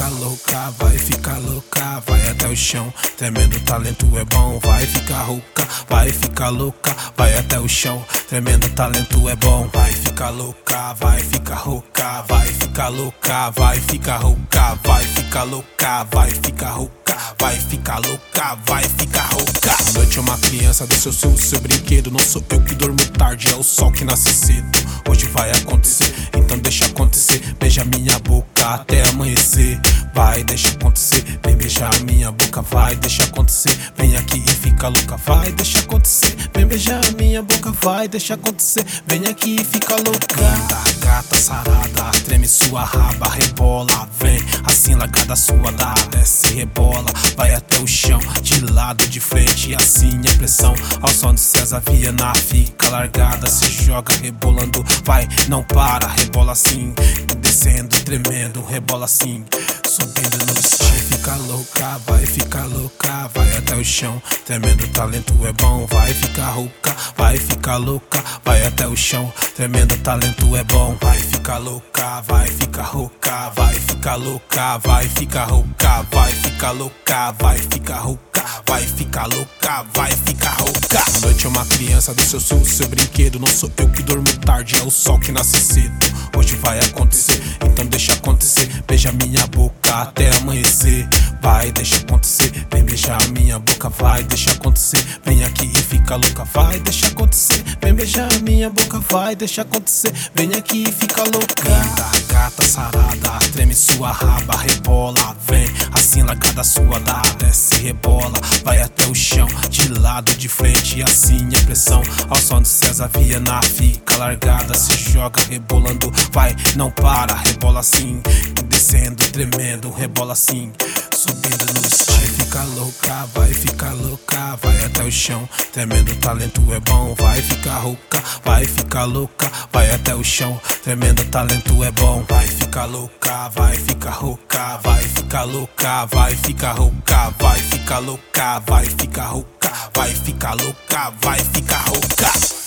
louca, vai ficar louca, vai até o chão. Tremendo talento é bom, vai ficar rouca, vai ficar louca, vai até o chão. Tremendo talento é bom, vai ficar louca, vai ficar rouca, vai ficar louca, vai ficar rouca, vai ficar louca, vai ficar rouca, vai ficar louca, vai ficar rouca. A noite é uma criança, do seu brinquedo. Não sou eu que durmo tarde, é o sol que nasce cedo. Hoje vai acontecer, então deixa acontecer. Beija minha boca até amanhecer. Vai, deixa acontecer, vem beijar minha boca. Vai, deixa acontecer, vem aqui e fica louca. Vai, deixa acontecer, vem beijar minha boca. Vai, deixa acontecer, vem aqui e fica louca. Linda, gata, sarada, treme sua raba, rebola. Vem, assim largada sua, dá, desce, rebola. Vai até o chão, de lado, de frente, assim a pressão. Ao som de César Viana, fica largada, se joga rebolando. Vai, não para, rebola assim, descendo, tremendo, rebola assim, subindo no estilo. Vai ficar louca, vai ficar louca, vai até o chão. Tremendo talento é bom, vai ficar rouca, vai ficar louca, vai até o chão. Tremendo talento é bom, vai ficar louca, vai ficar rouca, vai ficar louca, vai ficar rouca, vai ficar louca, vai ficar rouca, vai ficar louca, vai ficar rouca. A noite é uma criança, do seu brinquedo. Não sou eu que durmo tarde, é o sol que nasce cedo. Hoje vai acontecer, então deixa acontecer. Beija minha boca até amanhecer. Vai, deixa acontecer, vem beijar minha boca. Vai, deixa acontecer, vem aqui e fica louca. Vai, deixa acontecer, vem beijar minha boca. Vai, deixa acontecer, vem aqui e fica louca. Linda, gata, sarada, treme sua raba, rebola. Vem, assim largada sua, dá, desce, rebola. Vai até o chão, de lado, de frente, assim a pressão. Ao som de César Viana, fica largada, se joga rebolando. Vai, não para, rebola assim, descendo, tremendo, rebola assim, subindo no estilo. Vai ficar louca, vai ficar louca, vai até o chão. Tremendo talento é bom, vai ficar rouca, vai ficar louca, vai até o chão. Tremendo talento é bom, vai ficar louca, vai ficar rouca, vai ficar louca, vai ficar rouca, vai ficar louca, vai ficar rouca, vai ficar louca, vai ficar rouca.